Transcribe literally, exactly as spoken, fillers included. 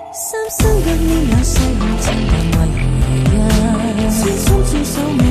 三生若要那世情但为何日？千松照守我。